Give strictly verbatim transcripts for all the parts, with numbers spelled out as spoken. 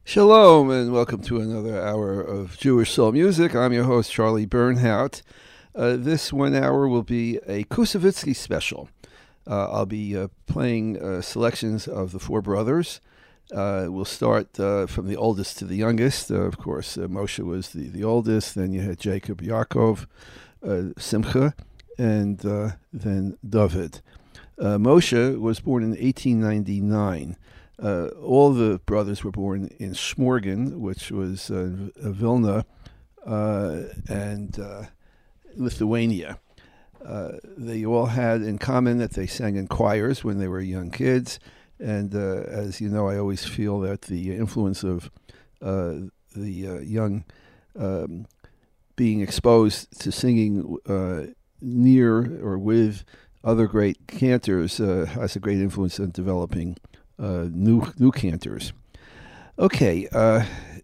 Shalom and welcome to another hour of Jewish Soul Music. I'm your host, Charlie Bernhout. Uh, this one hour will be a Kusavitsky special. Uh, I'll be uh, playing uh, selections of the four brothers. Uh, we'll start uh, from the oldest to the youngest. Uh, of course, uh, Moshe was the, the oldest. Then you had Jacob, Yaakov, uh, Simcha, and uh, then David. Uh, Moshe was born in eighteen ninety-nine. Uh, all the brothers were born in Smorgon, which was uh, Vilna uh, and uh, Lithuania. Uh, they all had in common that they sang in choirs when they were young kids. And uh, as you know, I always feel that the influence of uh, the uh, young um, being exposed to singing uh, near or with other great cantors uh, has a great influence on developing Uh, new new cantors. Okay, uh,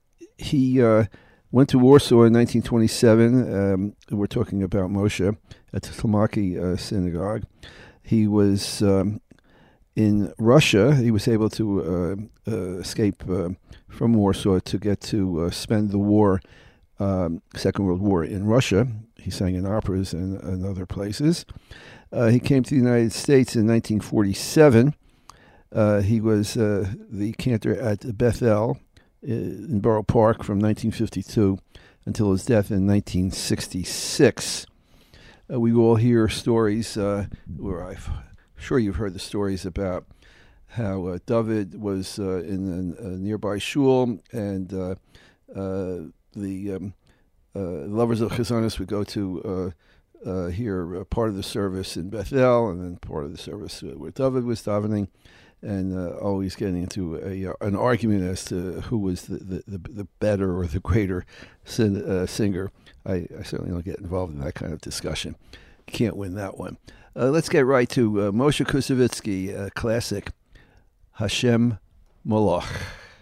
he uh, went to Warsaw in nineteen twenty-seven. Um, we're talking about Moshe at the Tlumaki uh, synagogue. He was um, in Russia. He was able to uh, uh, escape uh, from Warsaw to get to uh, spend the war, um, Second World War, in Russia. He sang in operas and, and other places. Uh, he came to the United States in nineteen forty-seven. Uh, he was uh, the cantor at Bethel in Borough Park from nineteen fifty-two until his death in nineteen sixty-six. Uh, we all hear stories uh, where I'm sure you've heard the stories about how uh, David was uh, in a, a nearby shul, and uh, uh, the um, uh, lovers of Chazanis would go to uh, uh, hear uh, part of the service in Bethel, and then part of the service where David was davening. And uh, always getting into a, uh, an argument as to who was the, the, the, the better or the greater sin, uh, singer. I, I certainly don't get involved in that kind of discussion. Can't win that one. Uh, let's get right to uh, Moshe Kusavitsky, a classic, Hashem Moloch.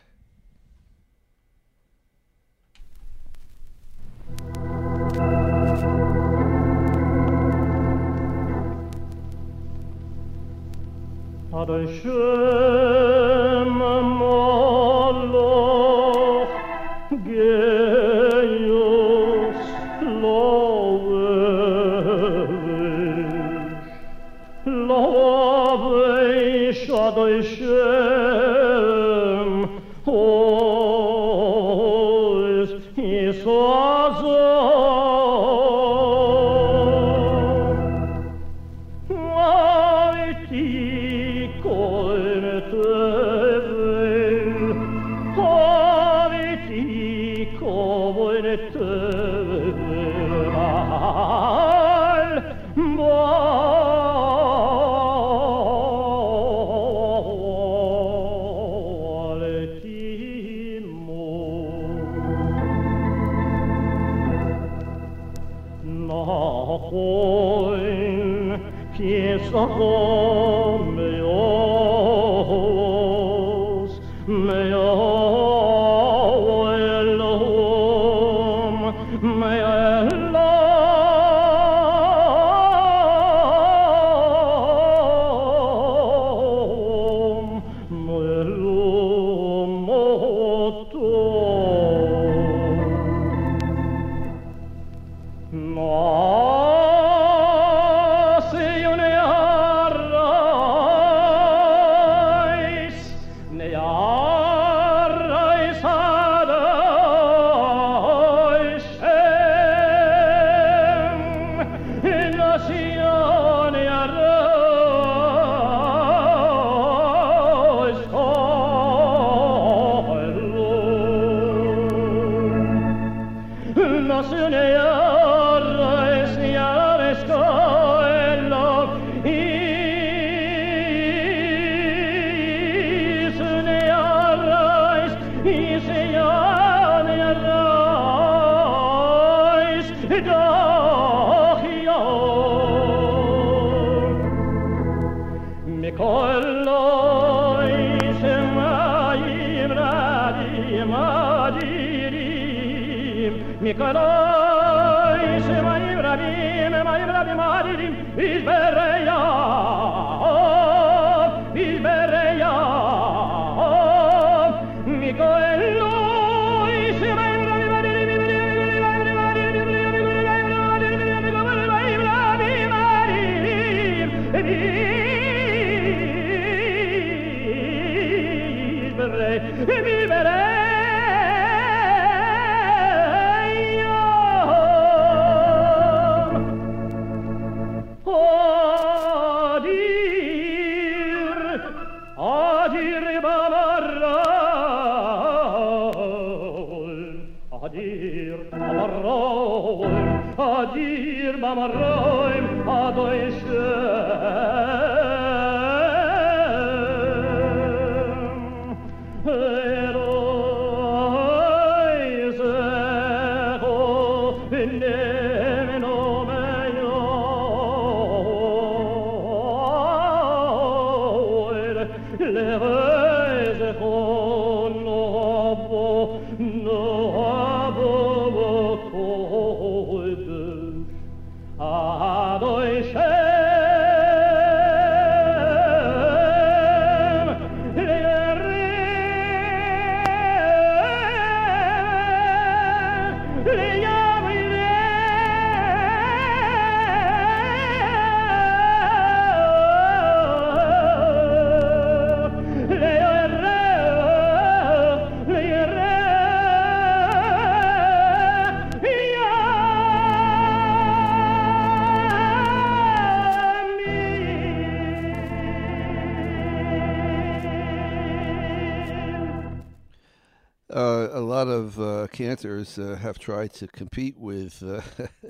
Hashem Moloch Geios Lovesh Lovesh Adai Shem Ois Isazah Sahom meos meoelom meelom meelom moto Mikolai Shema Ibrahim, Shema Ibrahim Adirim, Isbereya, Isbereya, Mikoelo. Uh, a lot of uh, cantors uh, have tried to compete with uh,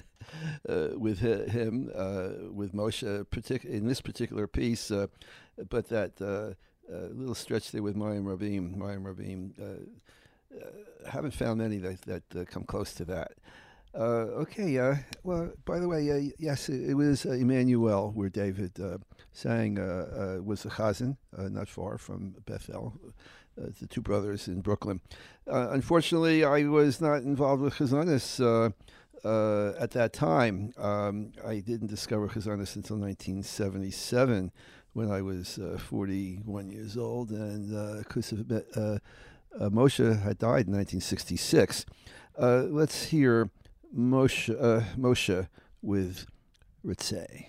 uh, with hi- him, uh, with Moshe, partic- in this particular piece, uh, but that uh, uh, little stretch there with Mayim Rabim, Mayim Rabim, uh, uh, haven't found any that that uh, come close to that. Uh, okay, uh, well, by the way, uh, yes, it, it was uh, Emmanuel where David uh, sang, uh, uh, was a chazan, uh, not far from Bethel. Uh, the two brothers in Brooklyn. Uh, unfortunately, I was not involved with Chazanis uh, uh, at that time. Um, I didn't discover Chazanis until nineteen seventy-seven, when I was uh, forty-one years old, and uh, Kusef, uh, uh, Moshe had died in nineteen sixty-six. Uh, let's hear Moshe, uh, Moshe with Ritzeh.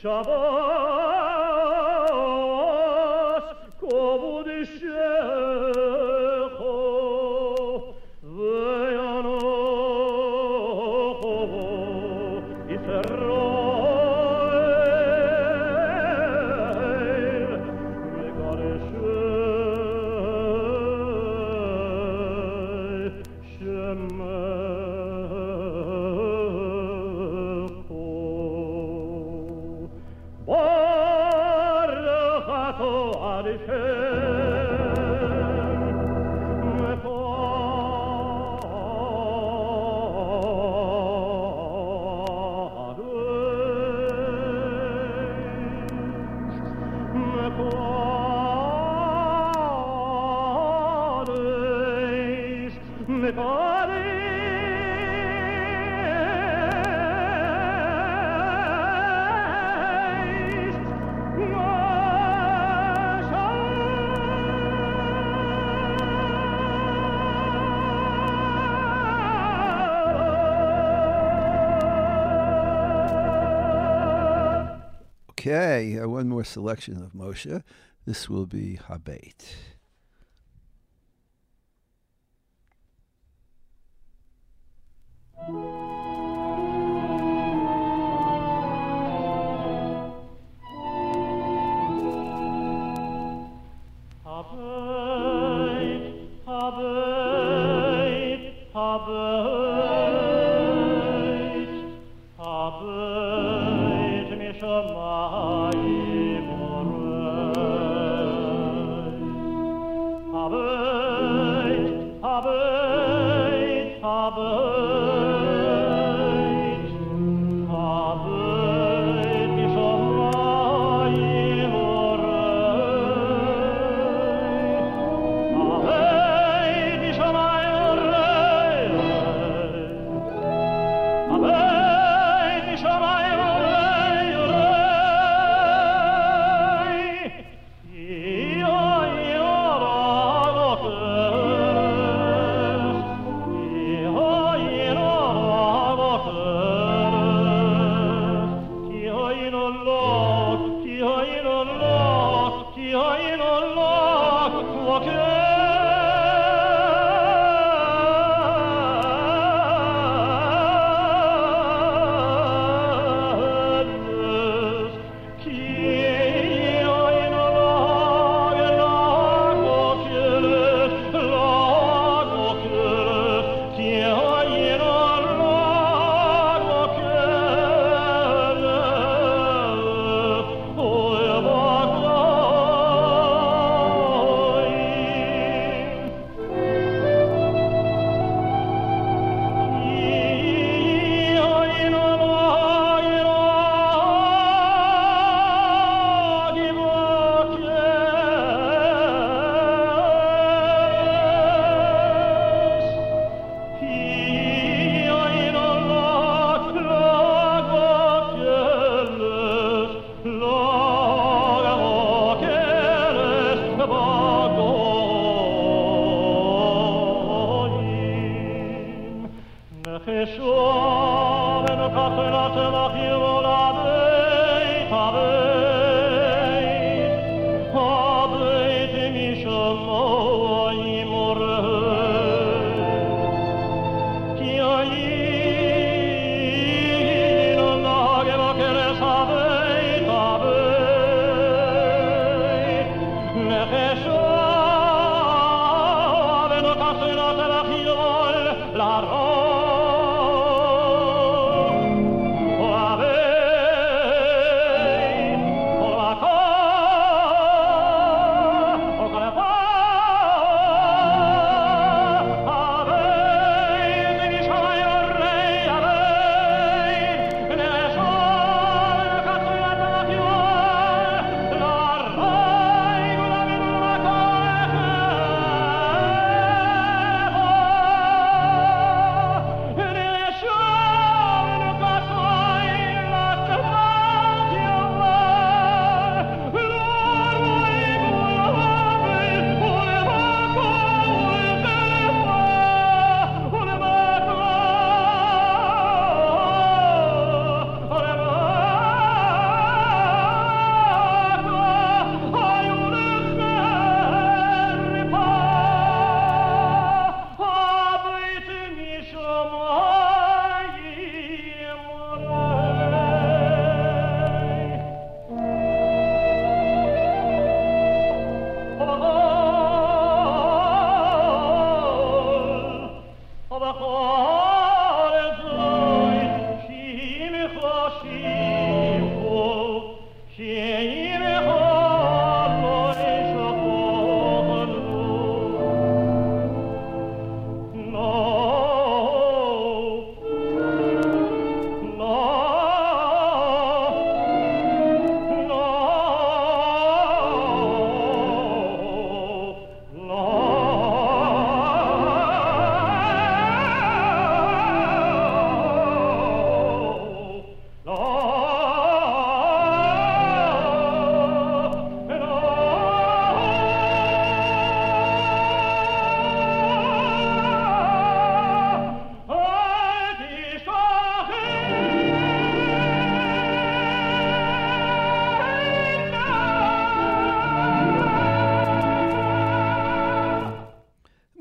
Shabbos kovud shecho ve'anocho Yisrael megareshei shemecho Baruch ato Hashem Mekadesh, Mekadesh, Okay, uh, one more selection of Moshe. This will be Habeit. Habeit, Habeit, Habeit, Habeit, Mishamayim Orei. Habeit, Habeit, Habeit, Habeit, Mishamayim La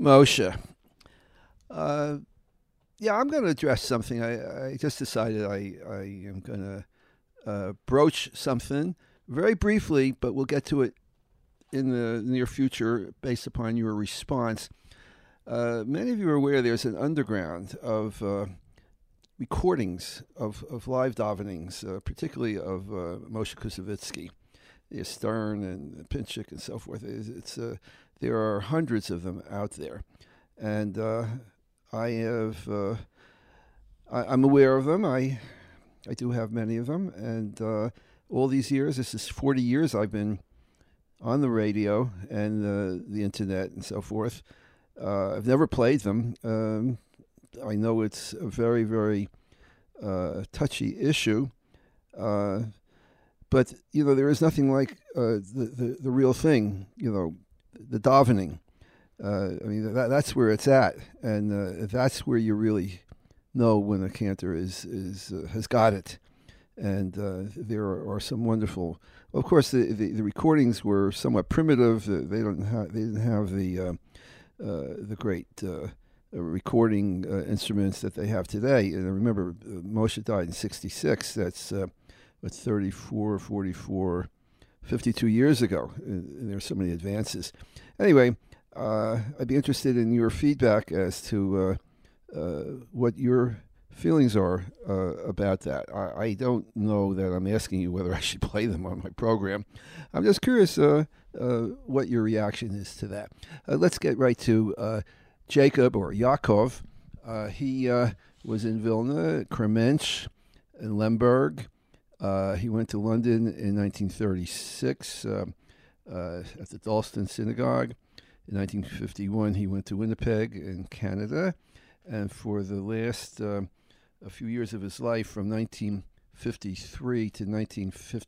Moshe. Uh, yeah, I'm going to address something. I, I just decided I, I am going to uh, broach something very briefly, but we'll get to it in the near future based upon your response. Uh, many of you are aware there's an underground of uh, recordings of, of live davenings, uh, particularly of uh, Moshe Kusevitsky, Stern and Pinchik and so forth. It's, it's uh, there are hundreds of them out there, and uh, I have uh, I, I'm aware of them. I I do have many of them, and uh, all these years, this is forty years I've been on the radio and uh, the internet and so forth. Uh, I've never played them. Um, I know it's a very, very uh, touchy issue. Uh, but, you know, there is nothing like uh, the, the, the real thing, you know, the davening. Uh, I mean, that, that's where it's at. And uh, that's where you really know when a cantor is, is, uh, has got it. And uh, there are, are some wonderful. Well, of course, the, the, the recordings were somewhat primitive. Uh, they don't have they didn't have the uh, uh, the great uh, recording uh, instruments that they have today. And I remember uh, Moshe died in sixty-six. That's uh, what thirty-four, forty-four, fifty-two years ago. And, and there are so many advances. Anyway, uh, I'd be interested in your feedback as to uh, uh, what your feelings are uh, about that. I, I don't know that I'm asking you whether I should play them on my program. I'm just curious uh, uh, what your reaction is to that. Uh, let's get right to uh, Jacob, or Yaakov. Uh, he uh, was in Vilna, Kremench, and Lemberg. Uh, he went to London in nineteen thirty-six uh, uh, at the Dalston Synagogue. In nineteen fifty-one, he went to Winnipeg in Canada. And for the last uh, a few years of his life, from nineteen fifty-three to nineteen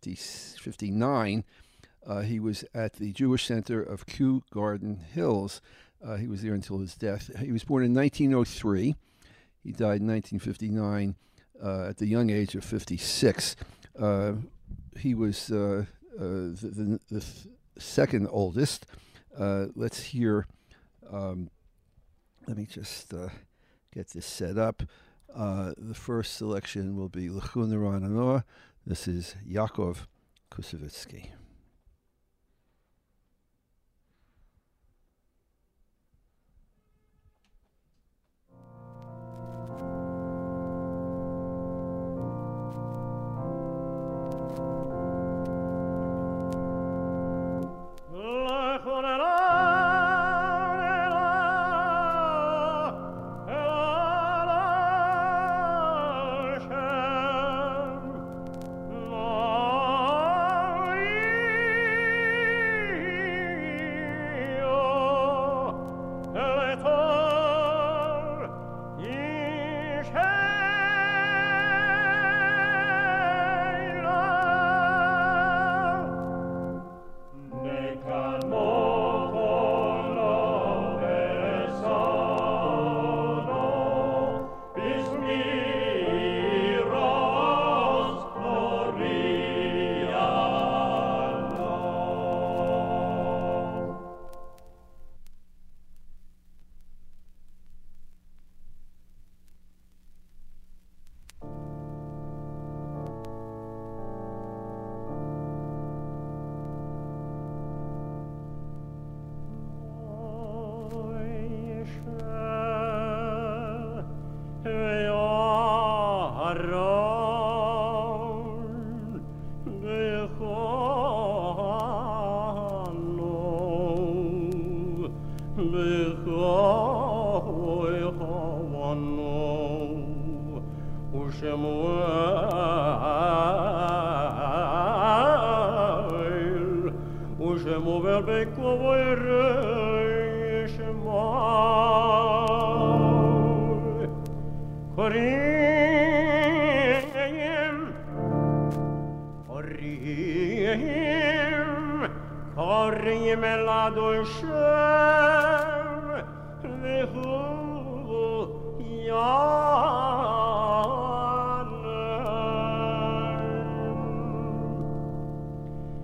fifty-nine, uh, he was at the Jewish Center of Kew Garden Hills. Uh, he was there until his death. He was born in nineteen oh three. He died in nineteen fifty-nine uh, at the young age of fifty-six. Uh, he was uh, uh, the, the, the second oldest. Uh, let's hear, um, let me just uh, get this set up. Uh, the first selection will be L'chun Rananoah. This is Yaakov Kusevitsky.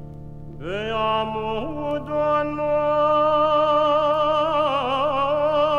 Beamudano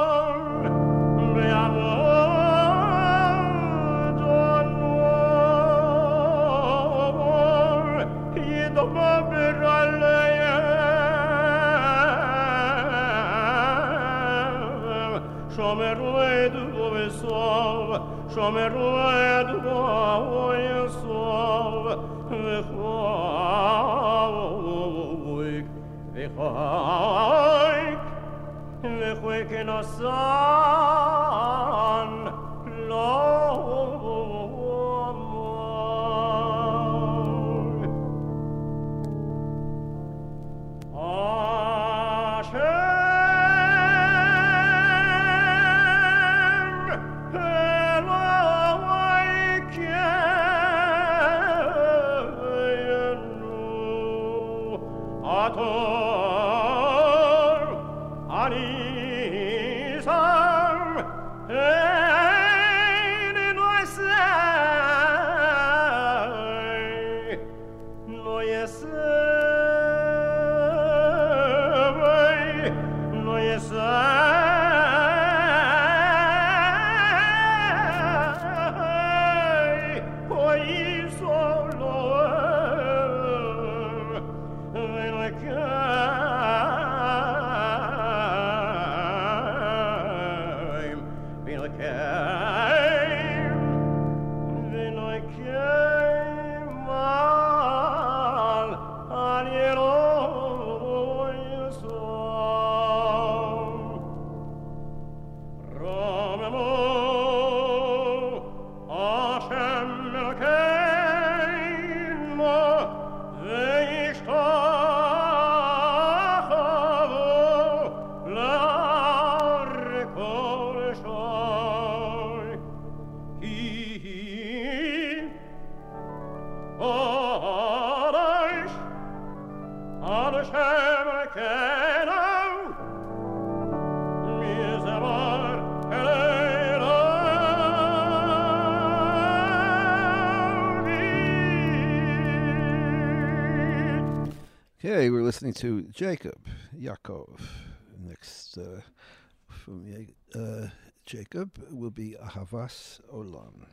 Okay, we're listening to Jacob, Yaakov. Next uh, from uh, Jacob will be Ahavas Olam.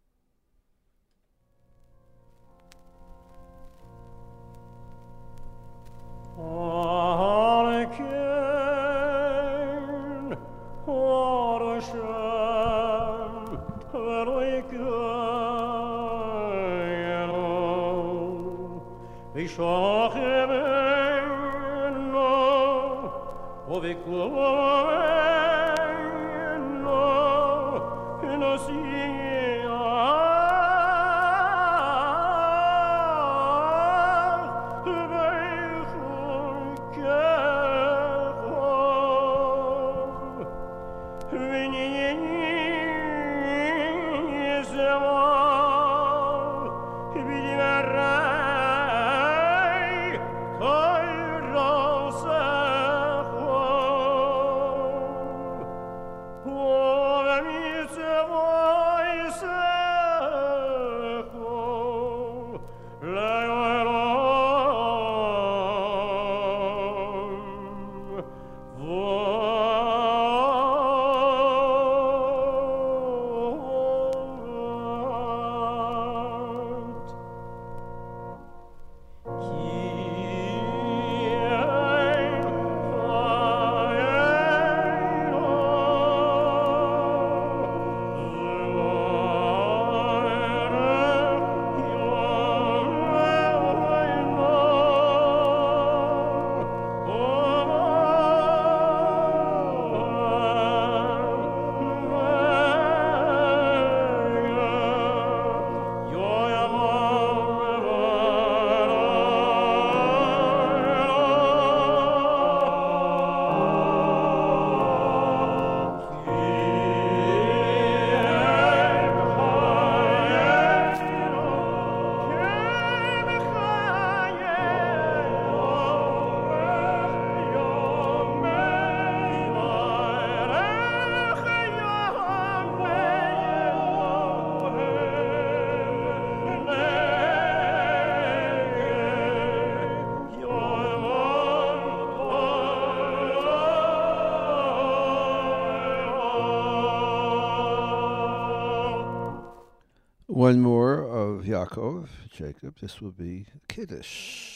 One more of Yaakov, Jacob. This will be Kiddush.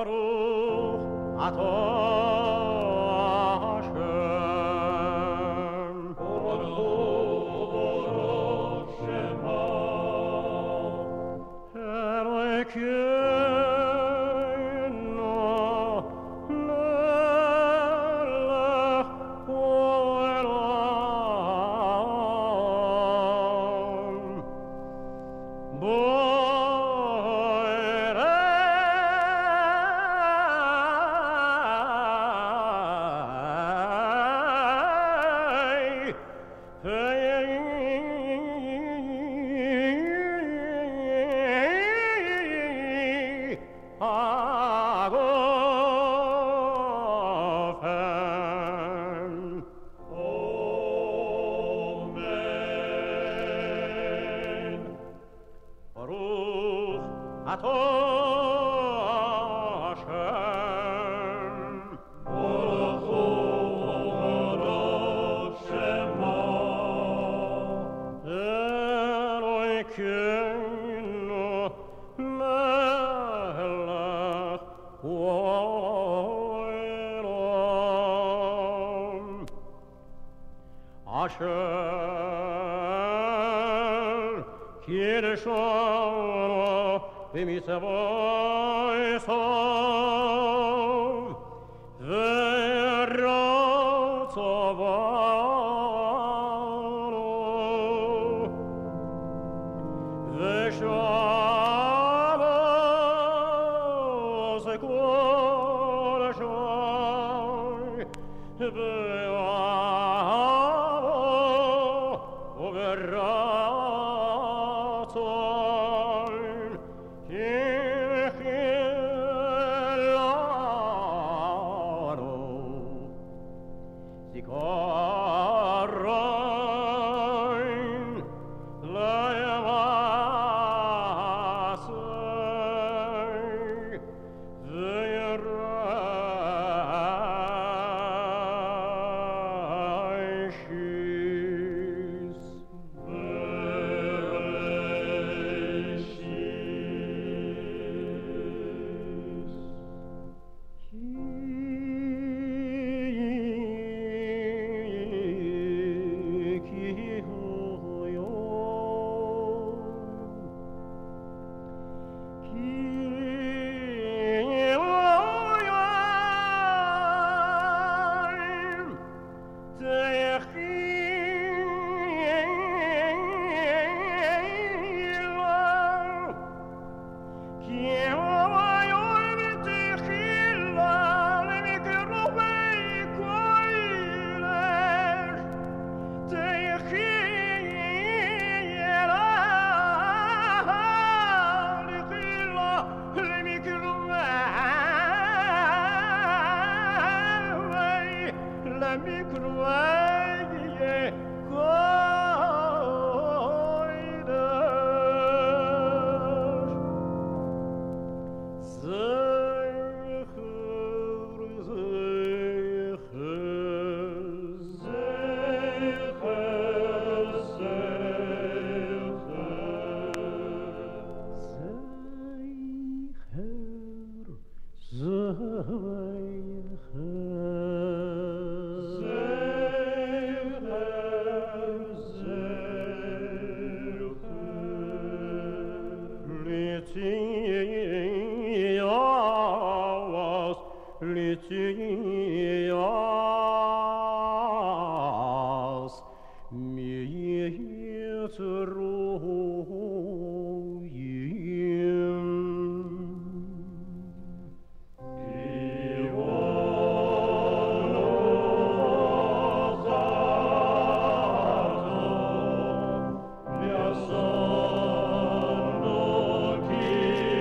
Baruch atah Hashem. Baruch Shema. Elokeinu melech olam. Asher Kirshon b'mitzvot sov v'ratzavanu v'shavos kol shvai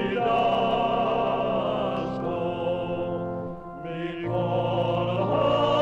Oh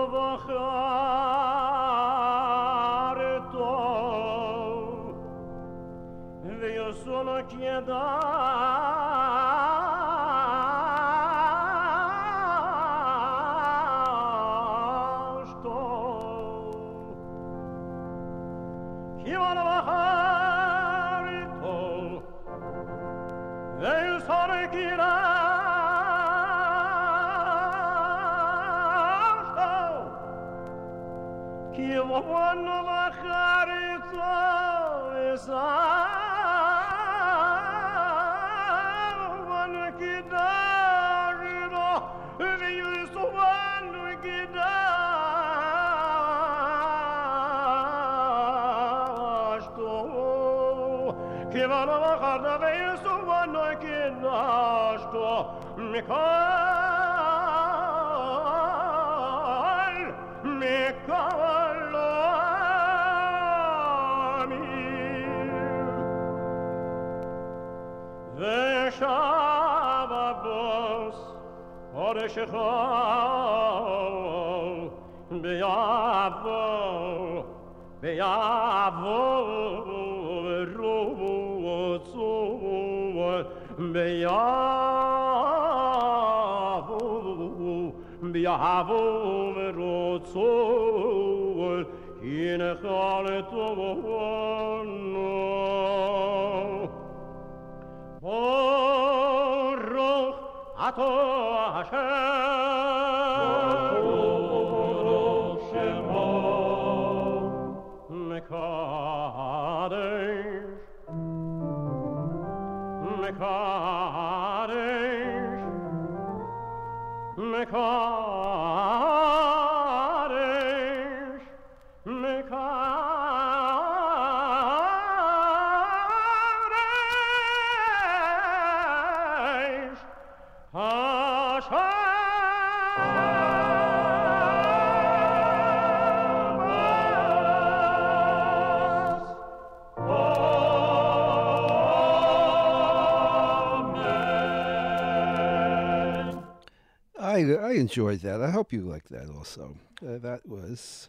I, I enjoyed that. I hope you liked that also. Uh, that was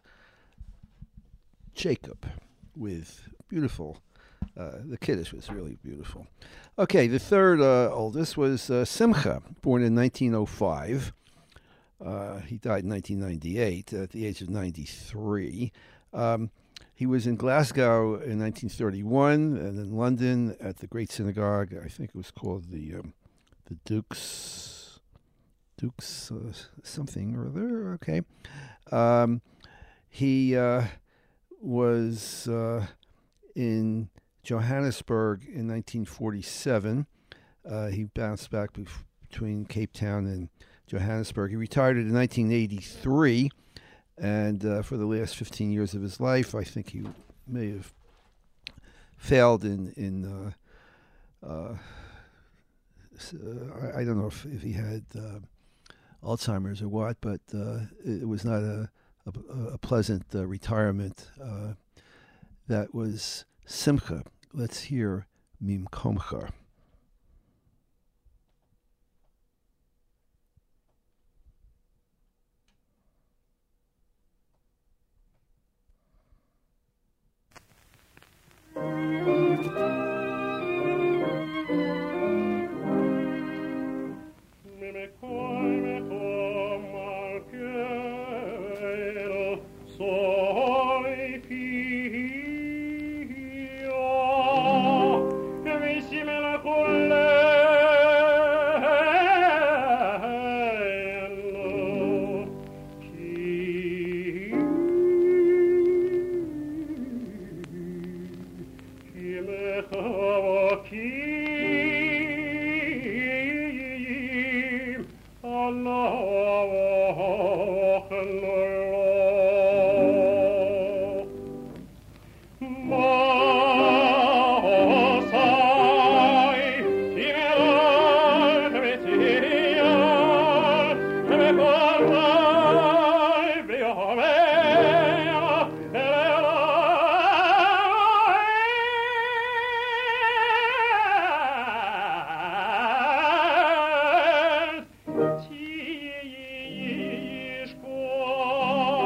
Jacob with beautiful. Uh, the Kiddush was really beautiful. Okay, the third uh, oldest was uh, Simcha, born in nineteen oh five. Uh, he died in nineteen ninety-eight at the age of ninety-three. Um, he was in Glasgow in nineteen thirty-one and in London at the Great Synagogue. I think it was called the um, the Duke's. Duke's uh, something or other, okay. Um, he uh, was uh, in Johannesburg in nineteen forty-seven. Uh, he bounced back bef- between Cape Town and Johannesburg. He retired in nineteen eighty-three, and uh, for the last fifteen years of his life, I think he may have failed in, in uh, uh, I, I don't know if, if he had... Uh, Alzheimer's or what, but uh, it was not a, a, a pleasant uh, retirement. Uh, that was Simcha. Let's hear Mimkomcha. Oh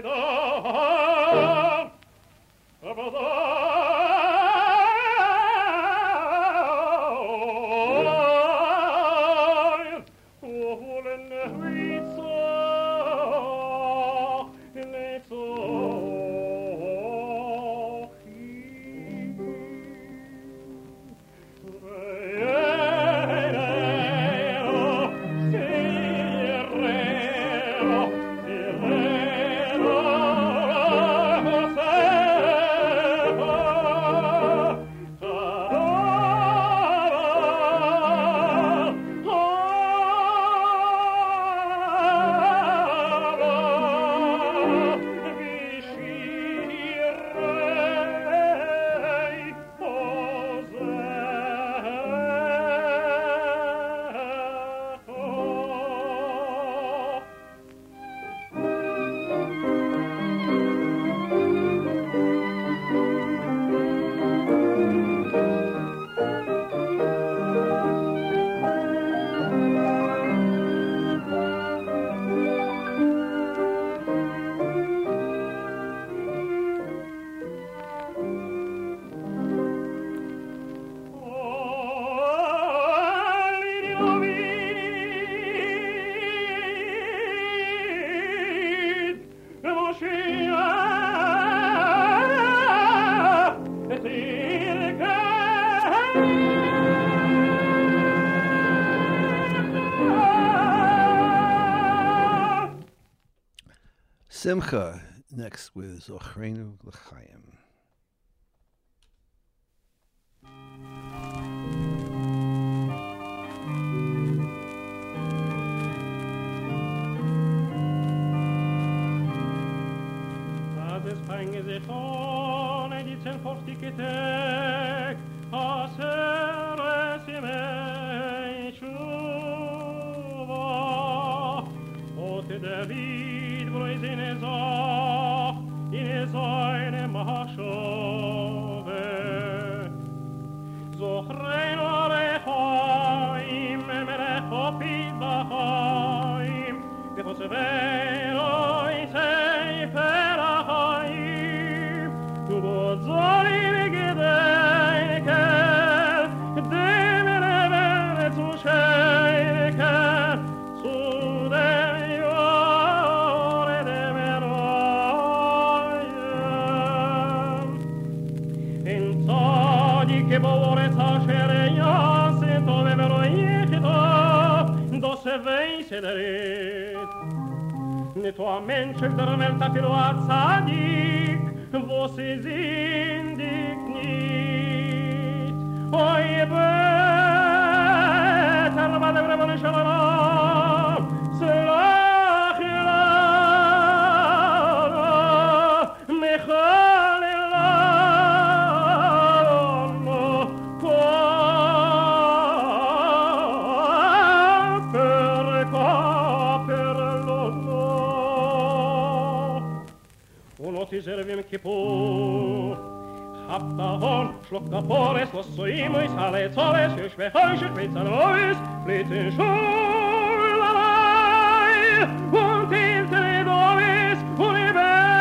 Simcha, next with Zochreinu L'chaim. As es fange sich on, e die zehn fortikitek, as er es imei tshuva, ot David blois in ezach, in ezoine machshove. Zochreinu L'chaim, melech opid b'chaim, v'chosveinu sefer החיים, ובעוזרי בגדייך, דמי רבנץ ושייך, סודם יורד מרויים. אין צדיק באורץ אשר יעשה טוב ורואייך טוב, דוסבי סדרית. Nettoa Mensch der Welt afilo a tzadik, wo sie zindig nit. Oy bet, al madem rebon shalom, selach ilah, mechal ilah, koper, koper, und ich serve im Kippur. Habt da Horn, schluckt da Pores, was so ihm ist, alle Zores, ihr Schwächer, ihr Spitzer Neues, fliht in Schulalei, und hinter die Dovis, und ihr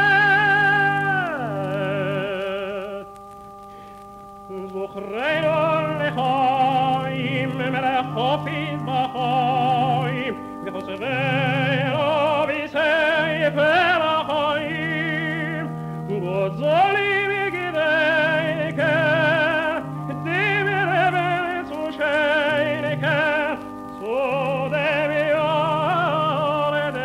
Bett. Zochreinu L'chaim, melech opid b'chaim, v'chosveinu b'sefer החיים, גוזלי בגדייך, דמי רבנץ ושייך, סודם יורד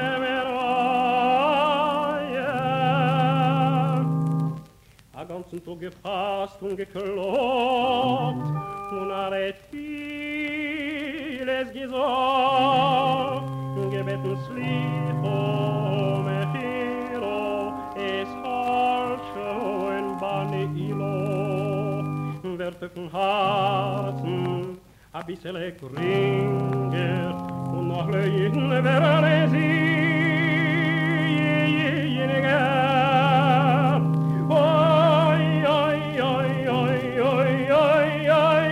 מרויים. A ganzen Tag gefasst und geklopft, und er vieles gesagt, gebeten Slicho, Mechiro, es Halscho in Bani Ilo, werte von Herzen, a bissele Gringer, und noch Leuten werden sie, oi, oi, oi, oi, oi, oi, oi,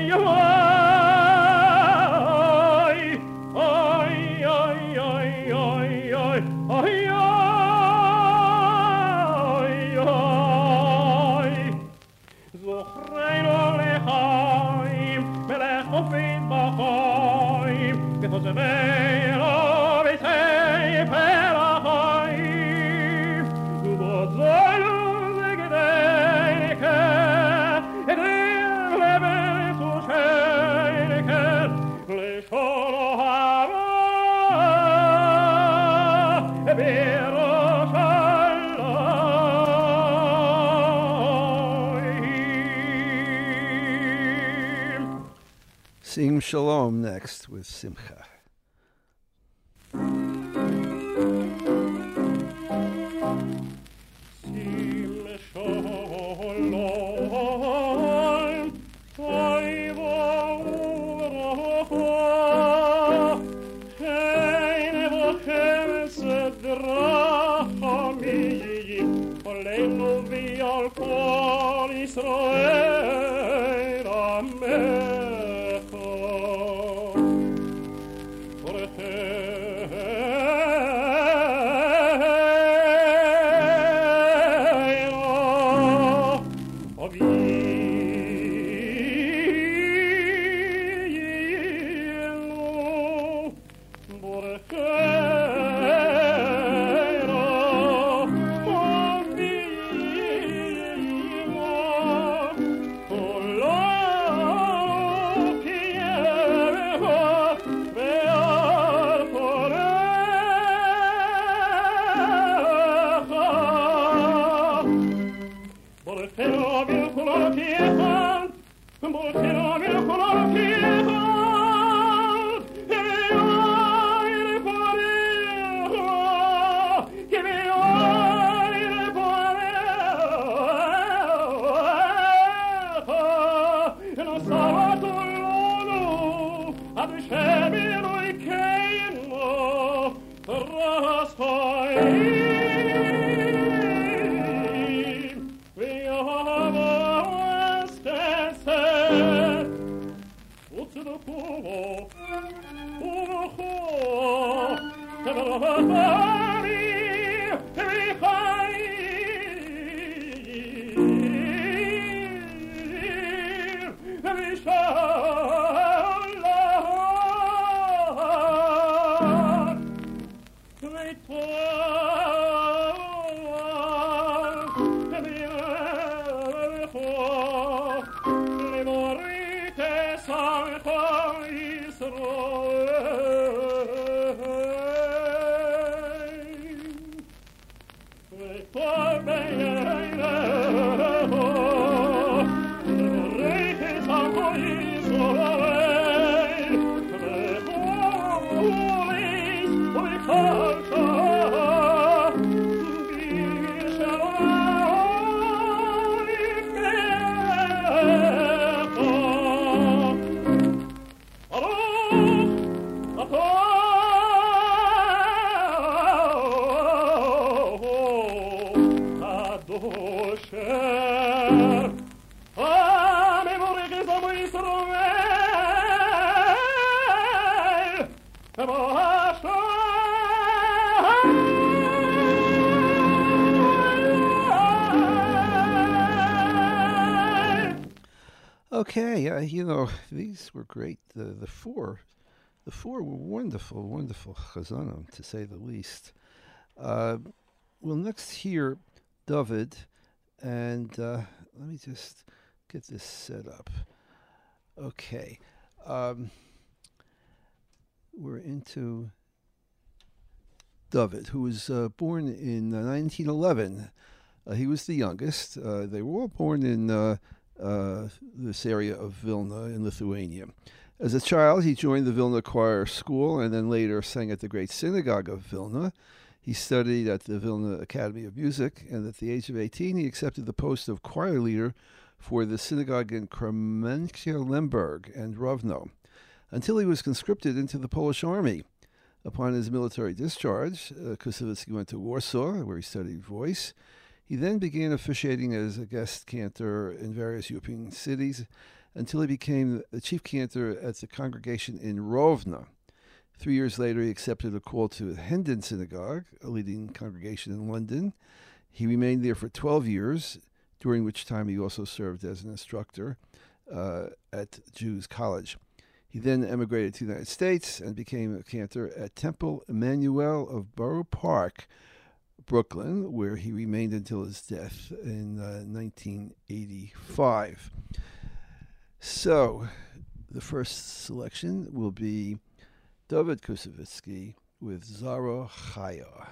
oi, oi, oi, oi, oi, oi, oi, Sing Shalom next with Simcha. Sim Shalom, Toivo Uracha, Keine Wochen Sedrachami, Olenu Vial Kol Israel, Amecha, Okay, uh, you know, these were great. The the four, the four were wonderful, wonderful chazanim, to say the least. Uh, we'll next hear David, and uh, let me just get this set up. Okay, um, we're into David, who was uh, born in uh, nineteen eleven. Uh, he was the youngest. Uh, they were all born in uh, uh, this area of Vilna in Lithuania. As a child, he joined the Vilna Choir School and then later sang at the Great Synagogue of Vilna. He studied at the Vilna Academy of Music, and at the age of eighteen, he accepted the post of choir leader for the synagogue in Kremenchia, Lemberg, and Rovno, until he was conscripted into the Polish army. Upon his military discharge, uh, Kusevitsky went to Warsaw, where he studied voice. He then began officiating as a guest cantor in various European cities until he became the chief cantor at the congregation in Rovno. Three years later, he accepted a call to the Hendon Synagogue, a leading congregation in London. He remained there for twelve years, during which time he also served as an instructor uh, at Jews College. He then emigrated to the United States and became a cantor at Temple Emmanuel of Borough Park, Brooklyn, where he remained until his death in uh, nineteen eighty-five. So, the first selection will be David Kusevitsky with Zara Chaya.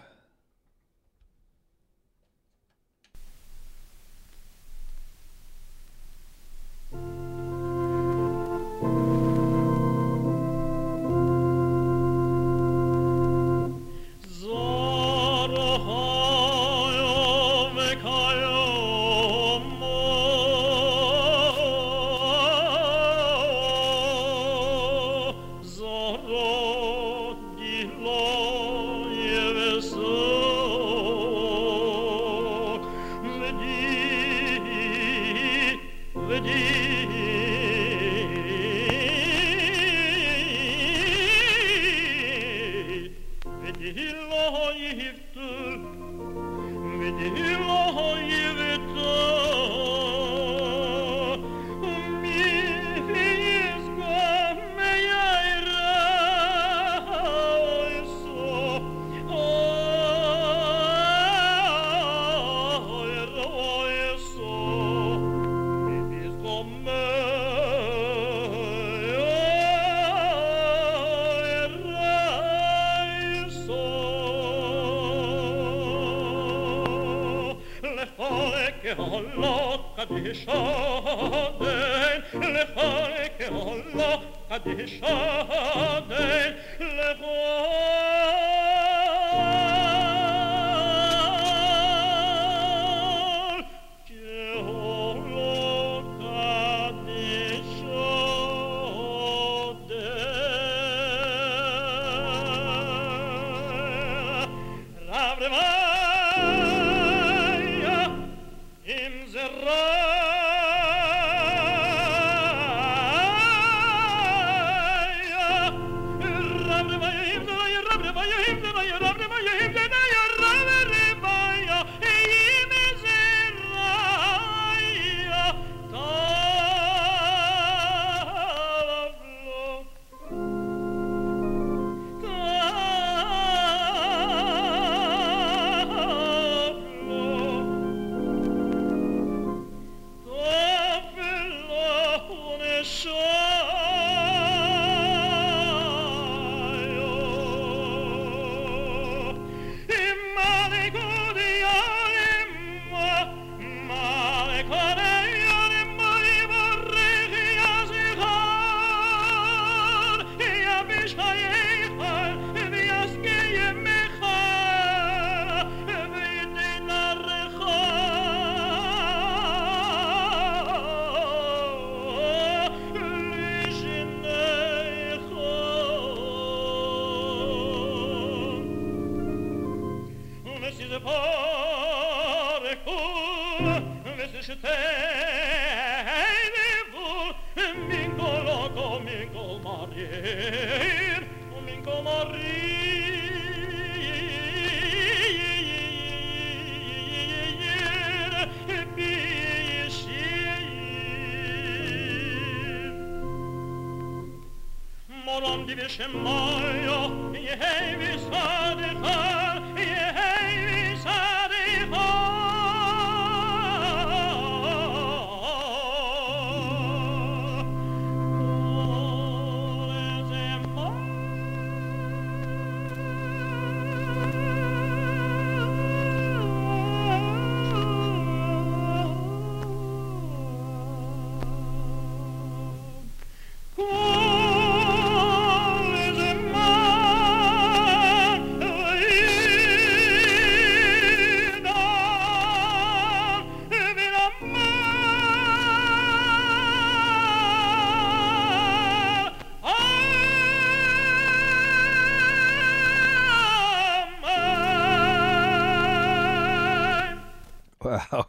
Wow.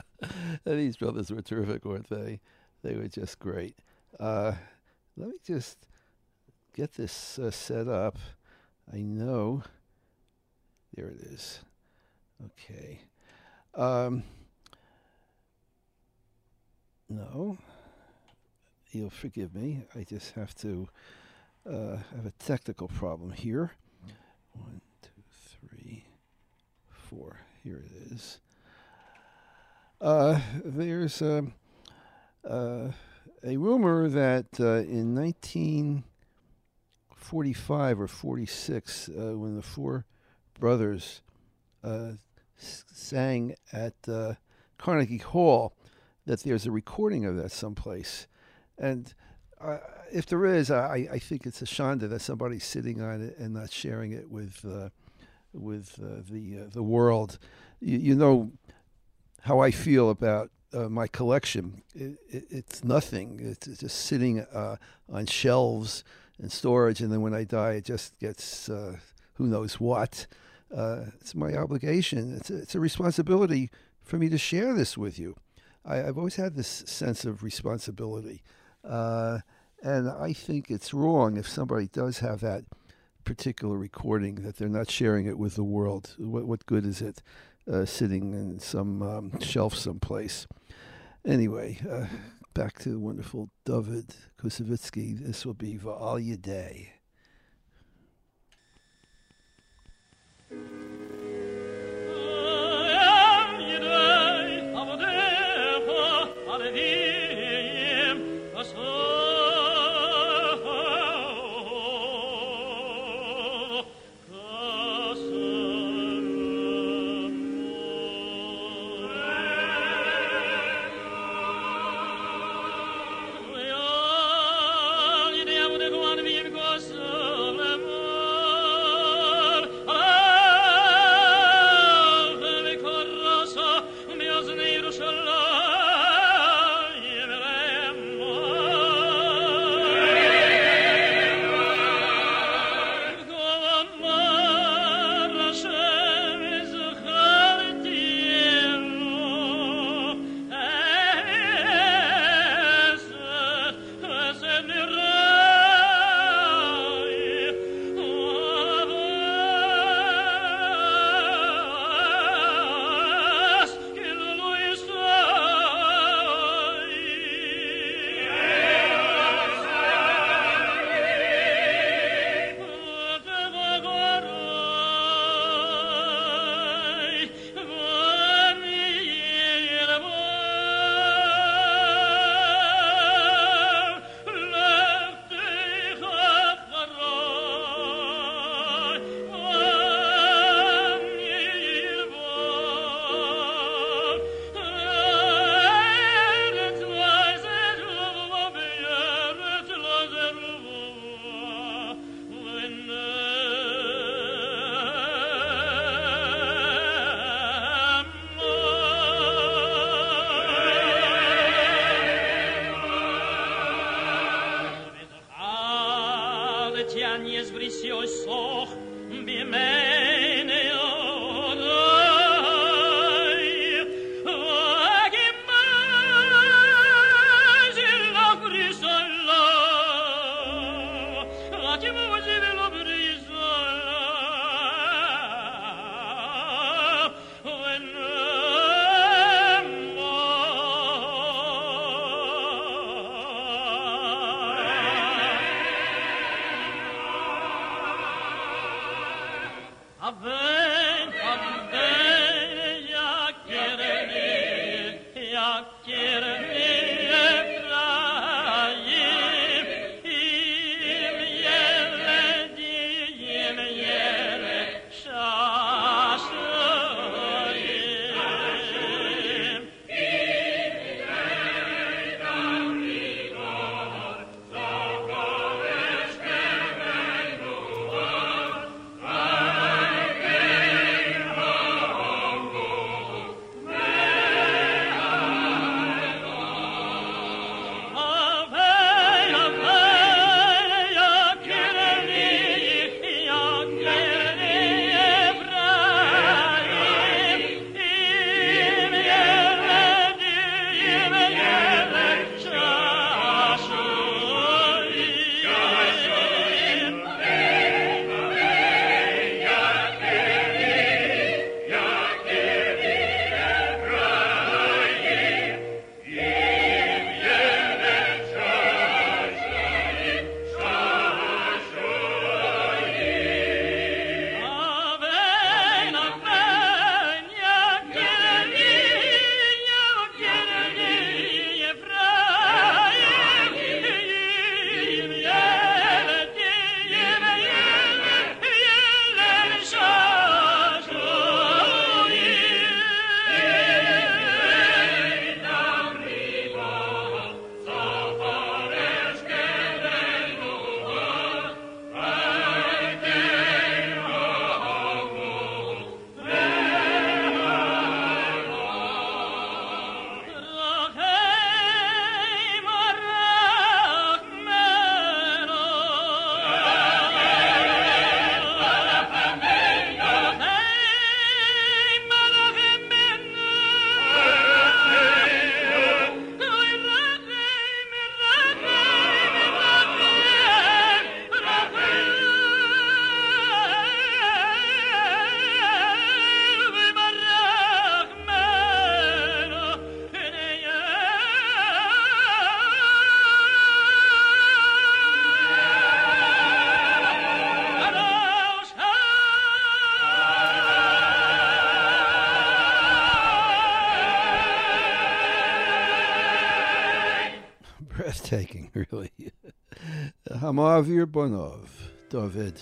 These brothers were terrific, weren't they? They were just great. Uh, let me just get this uh, set up. I know. There it is. Okay. Um, no. You'll forgive me. I just have to uh, have a technical problem here. One, two, three, four. Here it is. Uh, there's uh, uh, a rumor that uh, in nineteen forty-five or forty-six, uh, when the four brothers uh, s- sang at uh, Carnegie Hall, that there's a recording of that someplace. And uh, if there is, I, I think it's a shanda that somebody's sitting on it and not sharing it with uh, with uh, the uh, the world. You, you know how I feel about uh, my collection. It, it, it's nothing. It's, it's just sitting uh, on shelves and storage, and then when I die, it just gets uh, who knows what. Uh, it's my obligation. It's a, it's a responsibility for me to share this with you. I, I've always had this sense of responsibility, uh, and I think it's wrong if somebody does have that particular recording that they're not sharing it with the world. What, what good is it? uh, sitting in some um, shelf someplace. Anyway, uh, back to the wonderful David Koussevitzky. This will be Va'al Yedei. breathtaking, really. Hamavir Bonov, David.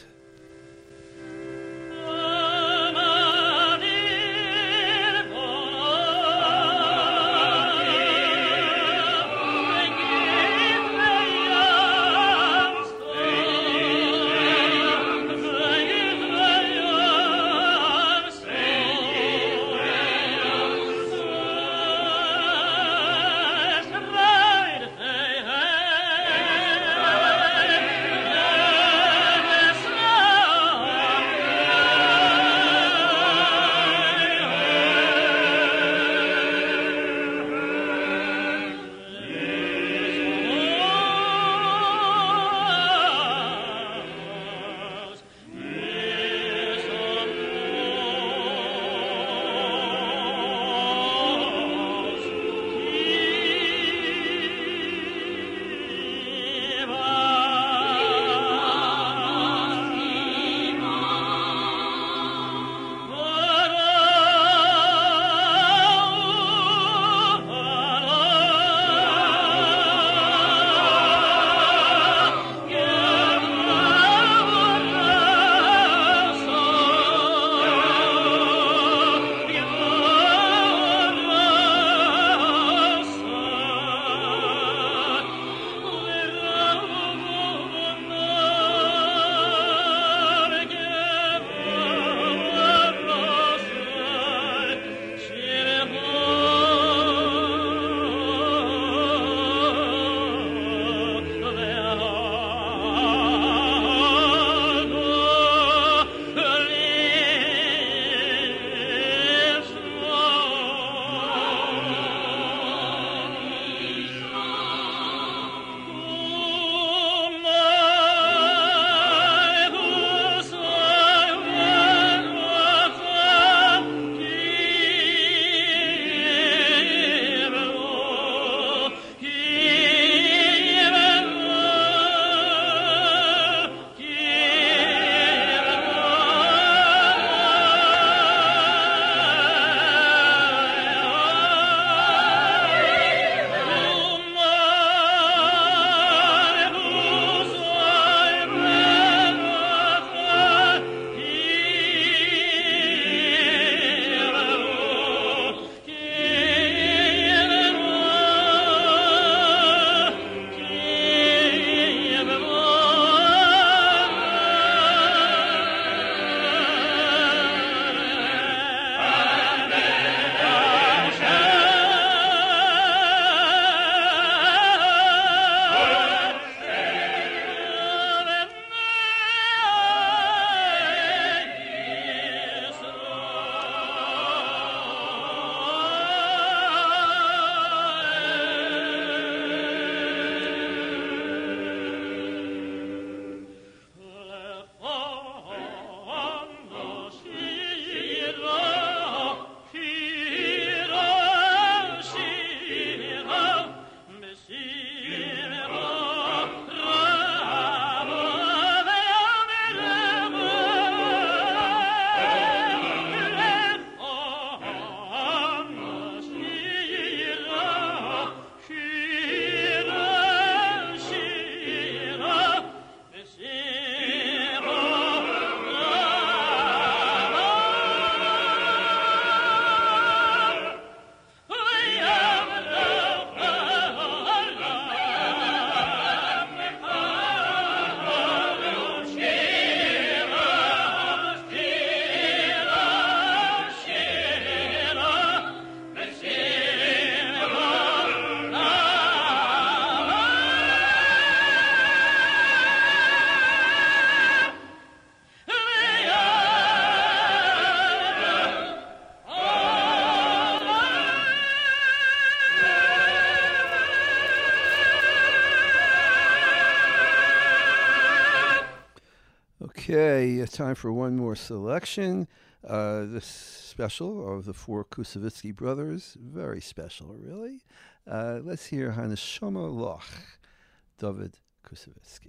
Okay, time for one more selection. Uh, this special of the four Kusevitsky brothers, very special, really. Uh, let's hear Haneshama Loch, David Kusevitsky.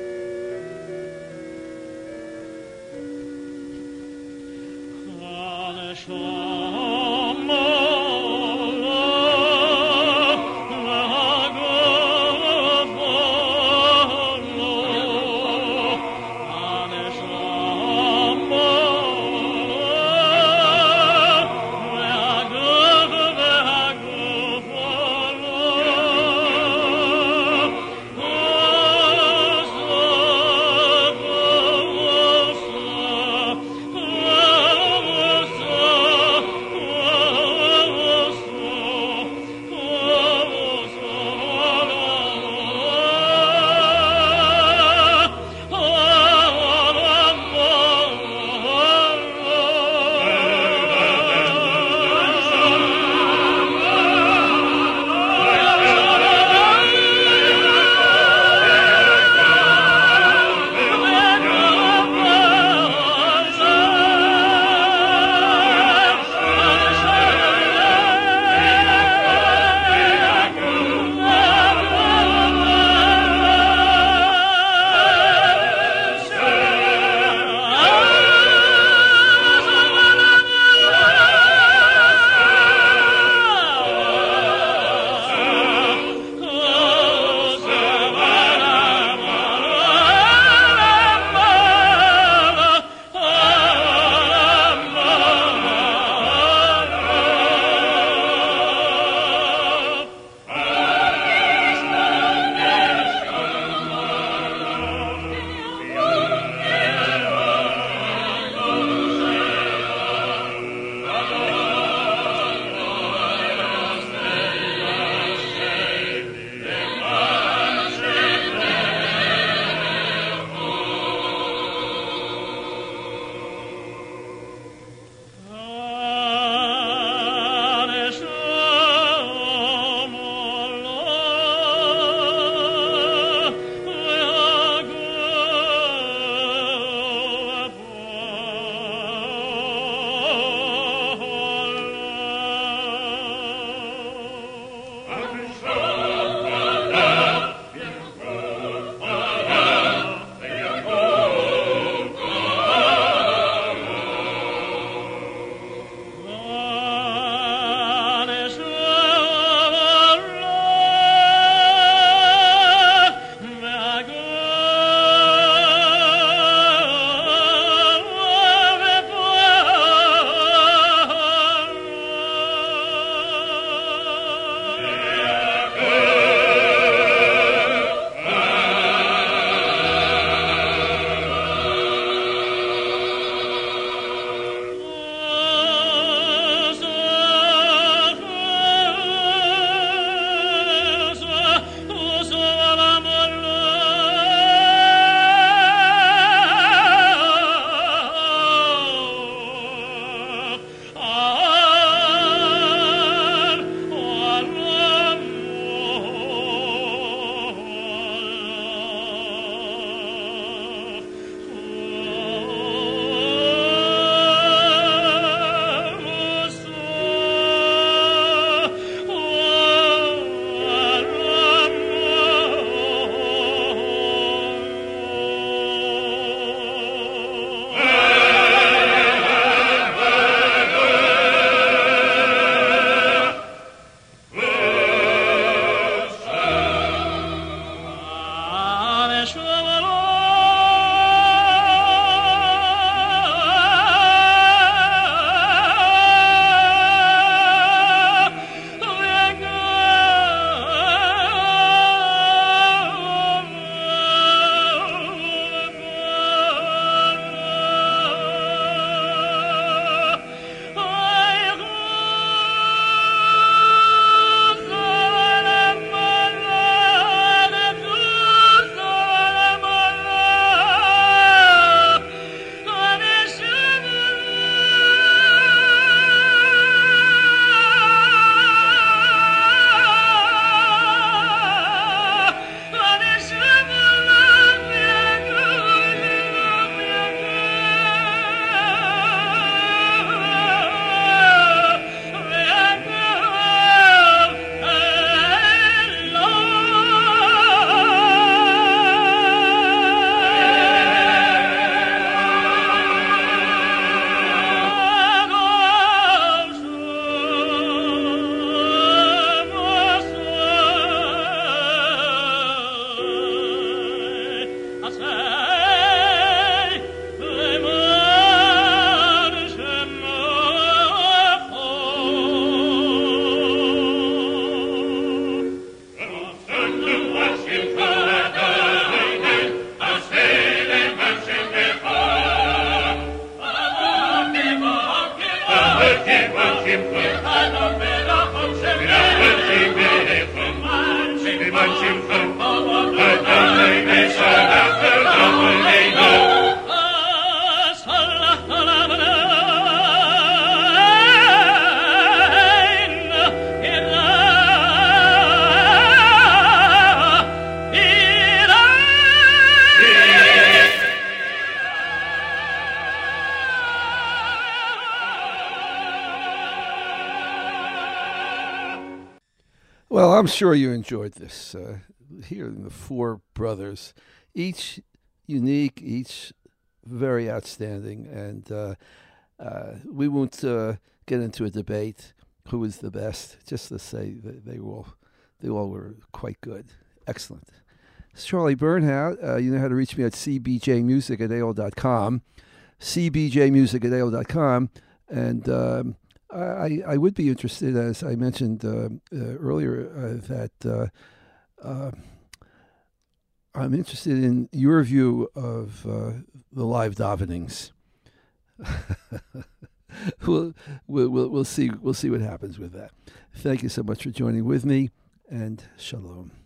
Ah Oh Well, I'm sure you enjoyed this. Uh, hearing the four brothers, each unique, each very outstanding, and uh, uh, we won't uh, get into a debate who is the best. Just to say that they all, they all were quite good, excellent. It's Charlie Bernhout. Uh, you know how to reach me at c b j music at a o l dot com, c b j music at a o l dot com, and um, I, I would be interested, as I mentioned uh, uh, earlier, uh, that uh, uh, I'm interested in your view of uh, the live davenings. we'll, we'll we'll see we'll see what happens with that. Thank you so much for joining with me, and shalom.